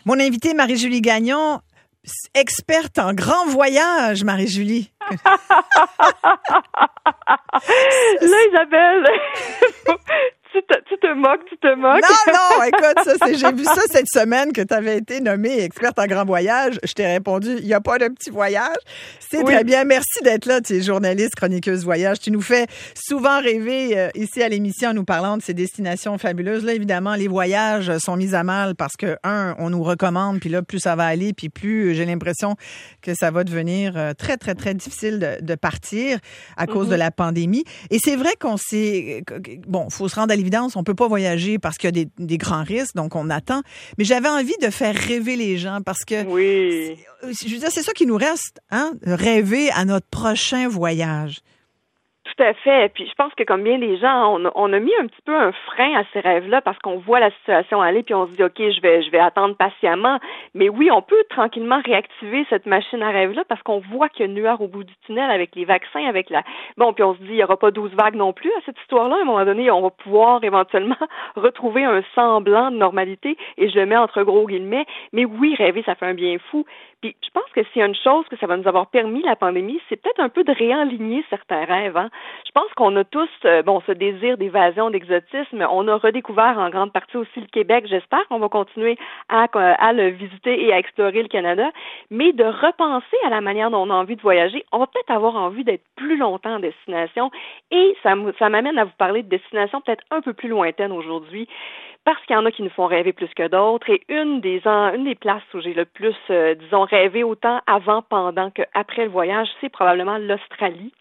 Mon invitée, Marie-Julie Gagnon, experte en grand voyage, Marie-Julie. Là, Isabelle, tu te moques. Non, écoute, j'ai vu ça cette semaine que tu avais été nommée experte en grand voyage. Je t'ai répondu, il n'y a pas de petit voyage. C'est très bien. Merci d'être là. Tu es journaliste, chroniqueuse voyage. Tu nous fais souvent rêver ici à l'émission en nous parlant de ces destinations fabuleuses. Là, évidemment, les voyages sont mis à mal parce que, on nous recommande, puis là, plus ça va aller, puis plus j'ai l'impression que ça va devenir très, très, très difficile de partir à cause de la pandémie. Et c'est vrai qu'on s'est... Bon, il faut se rendre à l'évidence, on peut pas voyager parce qu'il y a des grands risques, donc on attend. Mais j'avais envie de faire rêver les gens parce que... Oui. Je veux dire, c'est ça qui nous reste, hein? Rêver à notre prochain voyage. Tout à fait. Puis je pense que comme bien les gens, on a mis un petit peu un frein à ces rêves-là parce qu'on voit la situation aller puis on se dit OK, je vais attendre patiemment. Mais oui, on peut tranquillement réactiver cette machine à rêve-là parce qu'on voit qu'il y a une lueur au bout du tunnel avec les vaccins, avec la... Bon, puis on se dit il n'y aura pas 12 vagues non plus à cette histoire-là. À un moment donné, on va pouvoir éventuellement retrouver un semblant de normalité et je le mets entre gros guillemets. Mais oui, rêver, ça fait un bien fou. Puis je pense que s'il y a une chose que ça va nous avoir permis, la pandémie, c'est peut-être un peu de réaligner certains rêves. Hein? Je pense qu'on a tous, ce désir d'évasion, d'exotisme. On a redécouvert en grande partie aussi le Québec. J'espère qu'on va continuer à le visiter et à explorer le Canada. Mais de repenser à la manière dont on a envie de voyager, on va peut-être avoir envie d'être plus longtemps en destination. Et ça m'amène à vous parler de destinations peut-être un peu plus lointaines aujourd'hui. Parce qu'il y en a qui nous font rêver plus que d'autres. Et une des places où j'ai le plus, rêvé autant avant, pendant qu'après le voyage, c'est probablement l'Australie.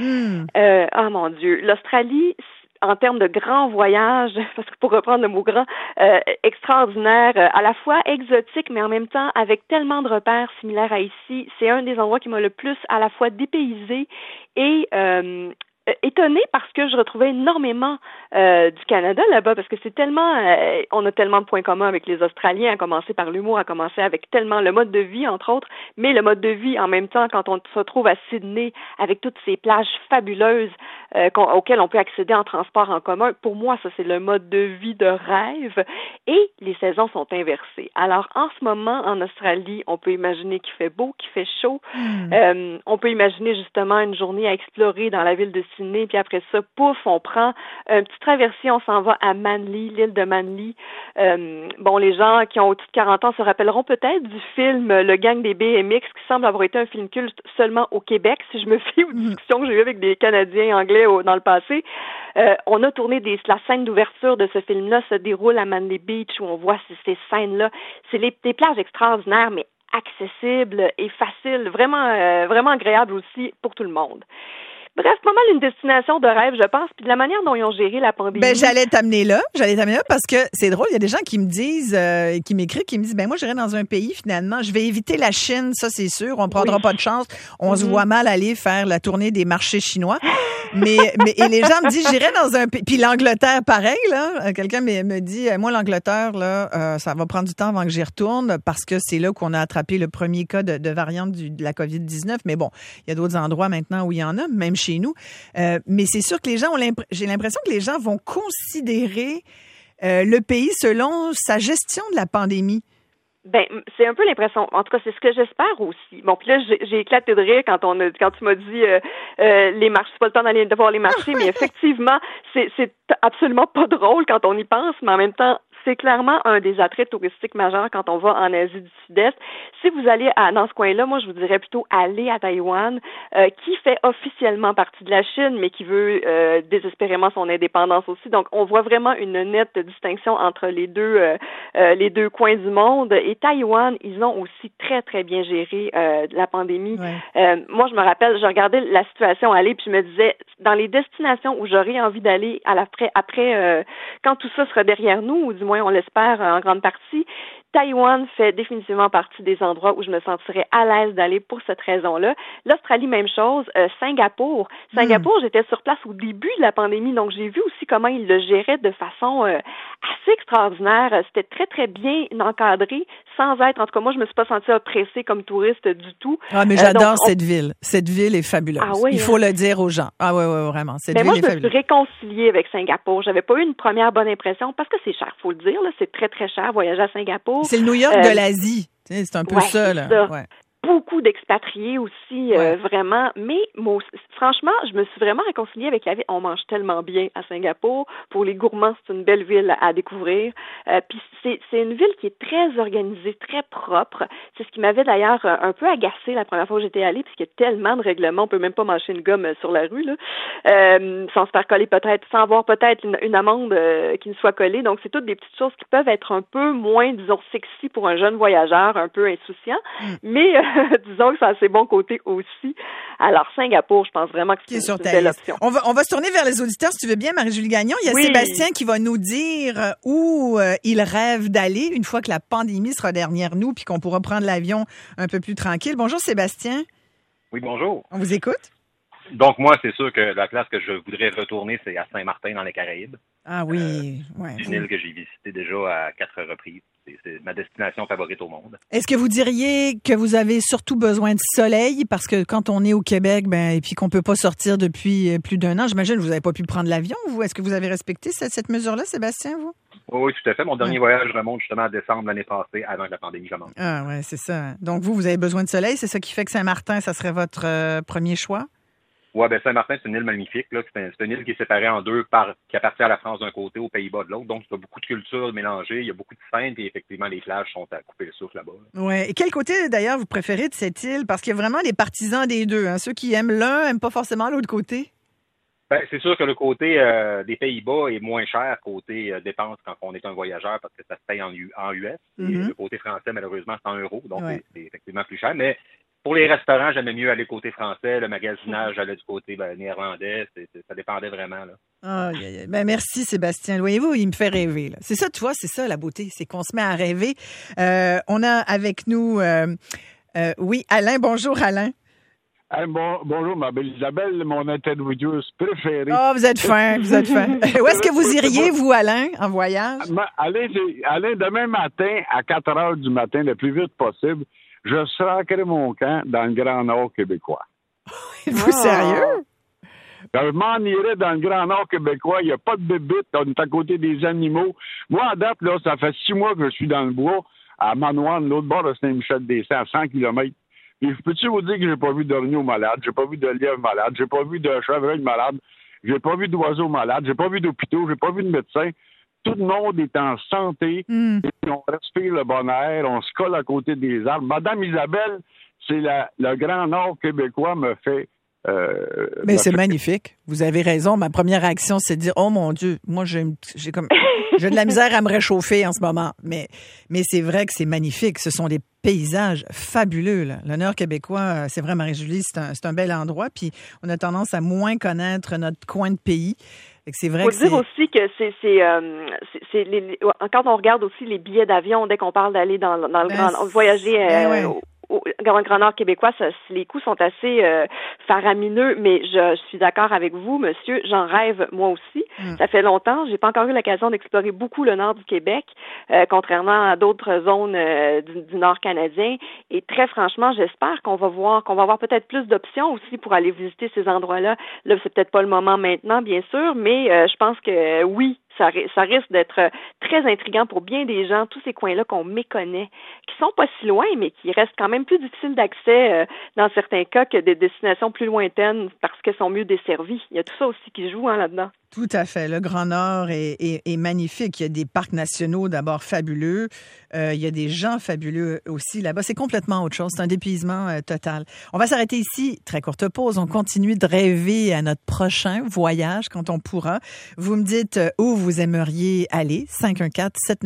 Oh mon Dieu. L'Australie, en termes de grand voyage, parce que pour reprendre le mot grand, extraordinaire, à la fois exotique, mais en même temps avec tellement de repères similaires à ici. C'est un des endroits qui m'a le plus à la fois dépaysé et étonnée parce que je retrouvais énormément du Canada là-bas parce que c'est tellement on a tellement de points communs avec les Australiens, à commencer par l'humour, à commencer avec tellement le mode de vie entre autres, mais le mode de vie en même temps quand on se retrouve à Sydney avec toutes ces plages fabuleuses auxquelles on peut accéder en transport en commun, pour moi ça c'est le mode de vie de rêve et les saisons sont inversées. Alors en ce moment en Australie, on peut imaginer qu'il fait beau, qu'il fait chaud, on peut imaginer justement une journée à explorer dans la ville de Sydney, puis après ça, pouf, on prend une petite traversée, on s'en va à Manly, l'île de Manly. Les gens qui ont au-dessus de 40 ans se rappelleront peut-être du film Le Gang des BMX, qui semble avoir été un film culte seulement au Québec, si je me fie aux discussions que j'ai eues avec des Canadiens anglais dans le passé. On a tourné la scène d'ouverture de ce film-là se déroule à Manly Beach, où on voit ces scènes-là. C'est des plages extraordinaires, mais accessibles et faciles, vraiment, vraiment agréables aussi pour tout le monde. Bref, pas mal une destination de rêve, je pense, puis de la manière dont ils ont géré la pandémie. J'allais t'amener là parce que c'est drôle, il y a des gens qui me disent, qui m'écrivent, qui me disent, moi, j'irai dans un pays, finalement, je vais éviter la Chine, ça, c'est sûr, on prendra pas de chance, on se voit mal aller faire la tournée des marchés chinois. Mais et les gens me disent, j'irai dans un pays, puis l'Angleterre, pareil, là, quelqu'un me dit, moi, l'Angleterre, là, ça va prendre du temps avant que j'y retourne, parce que c'est là qu'on a attrapé le premier cas de variante de la COVID-19, mais bon, il y a d'autres endroits maintenant où il y en a, même chez nous. Mais c'est sûr que les gens j'ai l'impression que les gens vont considérer le pays selon sa gestion de la pandémie. C'est un peu l'impression. En tout cas, c'est ce que j'espère aussi. Bon, puis là, j'ai éclaté de rire quand tu m'as dit les marchés. C'est pas le temps d'aller voir les marchés, mais effectivement, c'est absolument pas drôle quand on y pense, mais en même temps, c'est clairement un des attraits touristiques majeurs quand on va en Asie du Sud-Est. Si vous allez dans ce coin-là, moi, je vous dirais plutôt aller à Taïwan, qui fait officiellement partie de la Chine, mais qui veut désespérément son indépendance aussi. Donc, on voit vraiment une nette distinction entre les deux coins du monde. Et Taïwan, ils ont aussi très, très bien géré la pandémie. Ouais. Moi, je me rappelle, je regardais la situation aller, puis je me disais, dans les destinations où j'aurais envie d'aller après quand tout ça sera derrière nous, ou du moins on l'espère en grande partie, Taïwan fait définitivement partie des endroits où je me sentirais à l'aise d'aller pour cette raison-là. L'Australie, même chose. Singapour, j'étais sur place au début de la pandémie, donc j'ai vu aussi comment ils le géraient de façon assez extraordinaire. C'était très, très bien encadré. sans être, en tout cas, moi, je me suis pas sentie oppressée comme touriste du tout. Ah, mais j'adore cette ville. Cette ville est fabuleuse. Ah, oui, il faut le dire aux gens. Ah oui, vraiment. Cette ville moi, est fabuleuse. Je me suis réconciliée avec Singapour. J'avais pas eu une première bonne impression parce que c'est cher, faut le dire, là. C'est très, très cher voyager à Singapour. C'est le New York de l'Asie. C'est un peu ça, là. Ça. Ouais. Beaucoup d'expatriés aussi, vraiment. Mais moi, franchement, je me suis vraiment réconciliée avec la ville. On mange tellement bien à Singapour. Pour les gourmands, c'est une belle ville à découvrir. Puis c'est une ville qui est très organisée, très propre. C'est ce qui m'avait d'ailleurs un peu agacée la première fois où j'étais allée, puisqu'il y a tellement de règlements, on peut même pas mâcher une gomme sur la rue, là, sans se faire coller peut-être, sans avoir peut-être une amende qui nous soit collée. Donc c'est toutes des petites choses qui peuvent être un peu moins, disons, sexy pour un jeune voyageur, un peu insouciant, mais disons que ça a ses bons côtés aussi. Alors, Singapour, je pense vraiment que c'est une belle option. On va se tourner vers les auditeurs, si tu veux bien, Marie-Julie Gagnon. Il y a Sébastien qui va nous dire où il rêve d'aller une fois que la pandémie sera derrière nous puis qu'on pourra prendre l'avion un peu plus tranquille. Bonjour, Sébastien. Oui, bonjour. On vous écoute? Donc, moi, c'est sûr que la place que je voudrais retourner, c'est à Saint-Martin, dans les Caraïbes. Ah oui, C'est une île que j'ai visitée déjà à 4 reprises. C'est ma destination favorite au monde. Est-ce que vous diriez que vous avez surtout besoin de soleil? Parce que quand on est au Québec, et puis qu'on peut pas sortir depuis plus d'un an, j'imagine que vous n'avez pas pu prendre l'avion, vous? Est-ce que vous avez respecté cette mesure-là, Sébastien, vous? Oui, tout à fait. Mon dernier voyage remonte justement à décembre l'année passée, avant que la pandémie commence. Ah ouais, c'est ça. Donc, vous avez besoin de soleil. C'est ça qui fait que Saint-Martin, ça serait votre premier choix? Oui, Saint-Martin, c'est une île magnifique. Là. C'est une île qui est séparée en deux, qui appartient à la France d'un côté, aux Pays-Bas de l'autre. Donc, il y a beaucoup de cultures mélangées, il y a beaucoup de scènes, et effectivement, les plages sont à couper le souffle là-bas. Oui. Et quel côté, d'ailleurs, vous préférez de cette île? Parce qu'il y a vraiment les partisans des deux. Hein? Ceux qui aiment l'un n'aiment pas forcément l'autre côté. C'est sûr que le côté des Pays-Bas est moins cher côté dépenses quand on est un voyageur parce que ça se paye en US. Et le côté français, malheureusement, c'est en euros. Donc, c'est effectivement plus cher. Mais pour les restaurants, j'aimais mieux aller côté français. Le magasinage, j'allais du côté néerlandais. Ça dépendait vraiment. Là. Merci, Sébastien. Voyez-vous, il me fait rêver. Là. C'est ça, tu vois, c'est ça la beauté. C'est qu'on se met à rêver. On a avec nous, Alain. Bonjour, Alain. Bonjour, ma belle Isabelle, mon intervieweuse préférée. Oh, vous êtes fin, vous êtes fin. Où est-ce que vous iriez, vous, Alain, en voyage? Allez, demain matin, à 4 heures du matin, le plus vite possible, je sacrerai mon camp dans le Grand Nord québécois. Êtes-vous sérieux? Je m'en irai dans le Grand Nord québécois. Il n'y a pas de bébite. On est à côté des animaux. Moi, à date, là, ça fait 6 mois que je suis dans le bois, à Manoine, l'autre bord de Saint-Michel-des-Saints, à 100 km. Et peux-tu vous dire que j'ai pas vu d'orignaux malades, j'ai pas vu de lièvres malades, j'ai pas vu de chevreuils malades, j'ai pas vu d'oiseaux malades, j'ai pas vu d'hôpitaux, j'ai pas vu de médecins. Tout le monde est en santé, et on respire le bon air, on se colle à côté des arbres. Madame Isabelle, c'est le Grand Nord québécois me fait... Mais c'est magnifique. Vous avez raison. Ma première réaction, c'est de dire, oh mon Dieu, moi j'ai de la misère à me réchauffer en ce moment. Mais c'est vrai que c'est magnifique. Ce sont des paysages fabuleux. Là. Le Nord québécois, c'est vrai, Marie-Julie, c'est un bel endroit. Puis on a tendance à moins connaître notre coin de pays. C'est vrai. Faut dire aussi que quand on regarde aussi les billets d'avion, dès qu'on parle d'aller dans le grand voyager au Grand Nord québécois, les coûts sont assez faramineux, mais je suis d'accord avec vous, monsieur, j'en rêve moi aussi. Ça fait longtemps, j'ai pas encore eu l'occasion d'explorer beaucoup le nord du Québec, contrairement à d'autres zones du nord canadien. Et très franchement, j'espère qu'on va avoir peut-être plus d'options aussi pour aller visiter ces endroits-là. Là, c'est peut-être pas le moment maintenant, bien sûr, mais je pense que oui, ça risque d'être très intriguant pour bien des gens, tous ces coins-là qu'on méconnaît, qui sont pas si loin, mais qui restent quand même plus difficiles d'accès dans certains cas que des destinations plus lointaines parce qu'elles sont mieux desservies. Il y a tout ça aussi qui joue là-dedans. Tout à fait. Le Grand Nord est magnifique. Il y a des parcs nationaux d'abord fabuleux. Il y a des gens fabuleux aussi là-bas. C'est complètement autre chose. C'est un dépaysement total. On va s'arrêter ici. Très courte pause. On continue de rêver à notre prochain voyage quand on pourra. Vous me dites où vous aimeriez aller.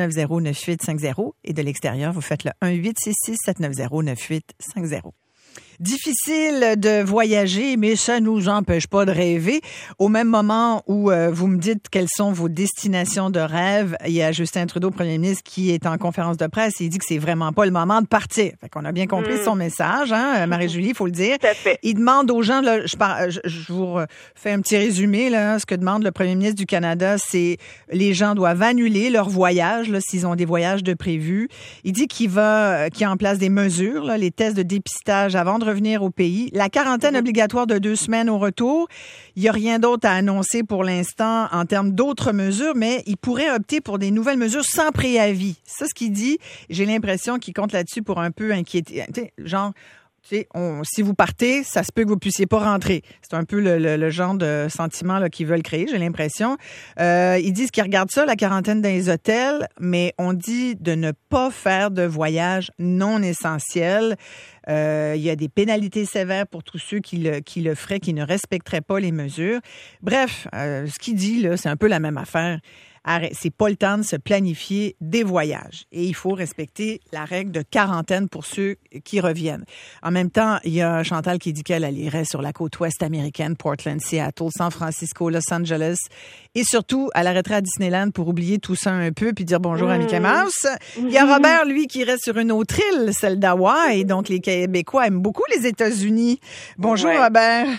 514-790-9850. Et de l'extérieur, vous faites le 1-866-790-9850. difficile de voyager, mais ça nous empêche pas de rêver. Au même moment où vous me dites quelles sont vos destinations de rêve, il y a Justin Trudeau, premier ministre, qui est en conférence de presse et il dit que c'est vraiment pas le moment de partir. Fait qu'on a bien compris son message, hein, Marie-Julie, il faut le dire. Tout à fait. Il demande aux gens, là, je vous fais un petit résumé, là, ce que demande le premier ministre du Canada, c'est les gens doivent annuler leur voyage, là, s'ils ont des voyages de prévus. Il dit qu'il y a en place des mesures, là, les tests de dépistage avant de revenir au pays, la quarantaine obligatoire de 2 semaines au retour. Il n'y a rien d'autre à annoncer pour l'instant en termes d'autres mesures, mais il pourrait opter pour des nouvelles mesures sans préavis. C'est ce qu'il dit. J'ai l'impression qu'il compte là-dessus pour un peu inquiéter. Genre, si vous partez, ça se peut que vous puissiez pas rentrer. C'est un peu le genre de sentiment là, qu'ils veulent créer, j'ai l'impression. Ils disent qu'ils regardent ça, la quarantaine dans les hôtels, mais on dit de ne pas faire de voyage non essentiel. Il y a des pénalités sévères pour tous ceux qui le feraient, qui ne respecteraient pas les mesures. Bref, ce qu'il dit, là, c'est un peu la même affaire. C'est pas le temps de se planifier des voyages. Et il faut respecter la règle de quarantaine pour ceux qui reviennent. En même temps, il y a Chantal qui dit qu'elle irait sur la côte ouest américaine, Portland, Seattle, San Francisco, Los Angeles. Et surtout, elle arrêterait à Disneyland pour oublier tout ça un peu puis dire bonjour à Mickey Mouse. Il y a Robert, lui, qui reste sur une autre île, celle d'Hawaï. Donc, les Québécois aiment beaucoup les États-Unis. Bonjour, Robert.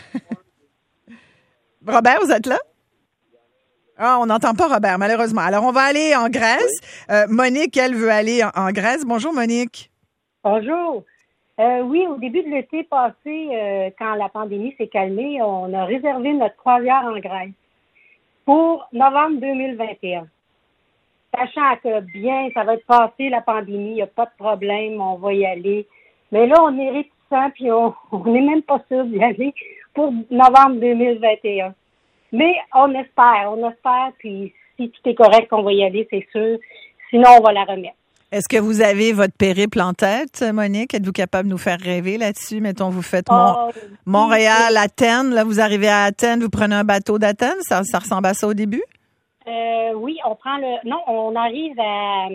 Robert, vous êtes là? Ah, on n'entend pas Robert, malheureusement. Alors, on va aller en Grèce. Oui. Monique, elle veut aller en Grèce. Bonjour, Monique. Bonjour. Oui, au début de l'été passé, quand la pandémie s'est calmée, on a réservé notre croisière en Grèce pour novembre 2021. Sachant que bien, ça va être passé la pandémie, il n'y a pas de problème, on va y aller. Mais là, on est réticents, puis on n'est même pas sûr d'y aller pour novembre 2021. Mais on espère, puis si tout est correct, on va y aller, c'est sûr. Sinon, on va la remettre. Est-ce que vous avez votre périple en tête, Monique? Êtes-vous capable de nous faire rêver là-dessus? Mettons, vous faites Montréal, Athènes. Là, vous arrivez à Athènes, vous prenez un bateau d'Athènes. Ça ressemble à ça au début? Oui, on arrive à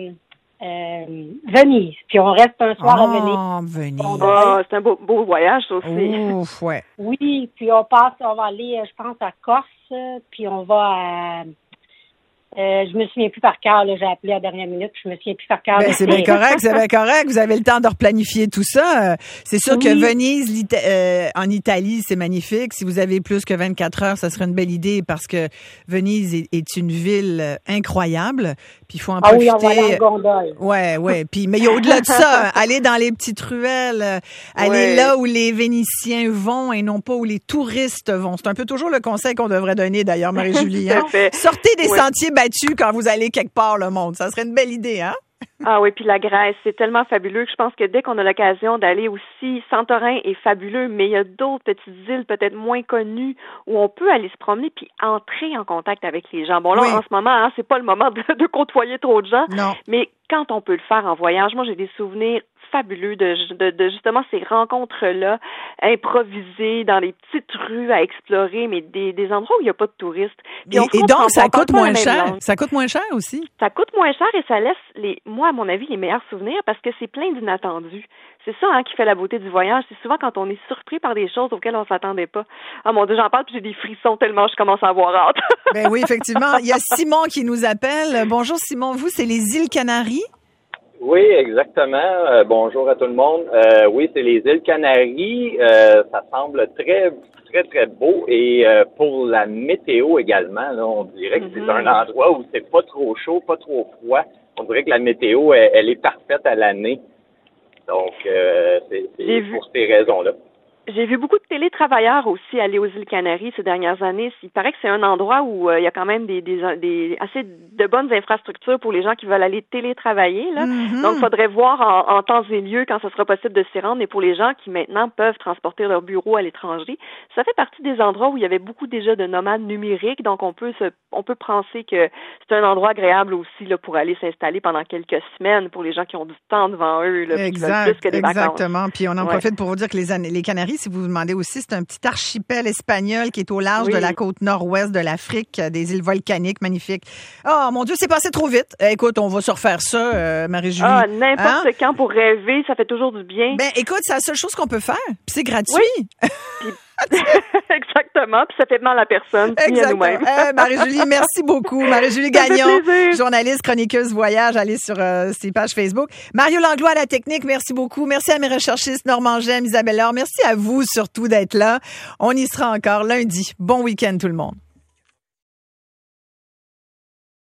Venise, puis on reste un soir à Venise. C'est un beau voyage, ça aussi. Ouf, ouais. Oui, puis on va aller, je pense, à Corse, puis on va à... je me souviens plus par cœur, là, j'ai appelé à la dernière minute, puis je me souviens plus par cœur. C'est bien correct, vous avez le temps de replanifier tout ça. C'est sûr que Venise, en Italie, c'est magnifique. Si vous avez plus que 24 heures, ça serait une belle idée parce que Venise est une ville incroyable. Puis il faut en profiter. Oui, on va aller en gondole. Ouais. Puis, mais au-delà de ça, aller dans les petites ruelles, aller là où les Vénitiens vont et non pas où les touristes vont. C'est un peu toujours le conseil qu'on devrait donner, d'ailleurs, Marie-Julie. Hein? Sortez des sentiers battus quand vous allez quelque part, le monde. Ça serait une belle idée, hein? Ah oui, puis la Grèce, c'est tellement fabuleux que je pense que dès qu'on a l'occasion d'aller aussi, Santorin est fabuleux, mais il y a d'autres petites îles peut-être moins connues où on peut aller se promener puis entrer en contact avec les gens. Bon, là, en ce moment, hein, c'est pas le moment de côtoyer trop de gens, mais quand on peut le faire en voyage, moi, j'ai des souvenirs fabuleux de justement ces rencontres-là, improvisées dans les petites rues à explorer, mais des endroits où il n'y a pas de touristes. Et donc, ça coûte moins cher. Ça coûte moins cher aussi. Ça coûte moins cher et ça laisse, moi, à mon avis, les meilleurs souvenirs parce que c'est plein d'inattendus. C'est ça qui fait la beauté du voyage. C'est souvent quand on est surpris par des choses auxquelles on ne s'attendait pas. Ah mon Dieu, j'en parle puis j'ai des frissons tellement je commence à avoir hâte. Ben oui, effectivement. Il y a Simon qui nous appelle. Bonjour Simon, vous, c'est les îles Canaries? Oui, exactement. Bonjour à tout le monde. Oui, c'est les îles Canaries. Ça semble très, très, très beau. Et pour la météo également, là, on dirait que c'est un endroit où c'est pas trop chaud, pas trop froid. On dirait que la météo, elle est parfaite à l'année. Donc, c'est pour ces raisons-là. J'ai vu beaucoup de télétravailleurs aussi aller aux îles Canaries ces dernières années. Il paraît que c'est un endroit où il y a quand même des assez de bonnes infrastructures pour les gens qui veulent aller télétravailler. Là. Donc, il faudrait voir en temps et lieu quand ce sera possible de s'y rendre. Et pour les gens qui maintenant peuvent transporter leur bureau à l'étranger, ça fait partie des endroits où il y avait beaucoup déjà de nomades numériques. Donc, on peut penser que c'est un endroit agréable aussi là, pour aller s'installer pendant quelques semaines pour les gens qui ont du temps devant eux. Là, plus que des vacances. Exactement. Puis on en profite pour vous dire que les Canaries, Canaries, si vous vous demandez aussi, c'est un petit archipel espagnol qui est au large de la côte nord-ouest de l'Afrique, des îles volcaniques magnifiques. Oh mon Dieu, c'est passé trop vite. Écoute, on va se refaire ça, Marie-Julie. Ah, n'importe quand pour rêver, ça fait toujours du bien. Ben, écoute, c'est la seule chose qu'on peut faire. Puis c'est gratuit. Oui. Exactement, puis ça fait mal à personne, ni à nous-mêmes. Marie-Julie, merci beaucoup. Marie-Julie Gagnon, journaliste, chroniqueuse voyage, allez sur ses pages Facebook. Mario Langlois à la technique, merci beaucoup. Merci à mes recherchistes Normand Gem, Isabelle Laure. Merci à vous surtout d'être là. On y sera encore lundi. Bon week-end tout le monde.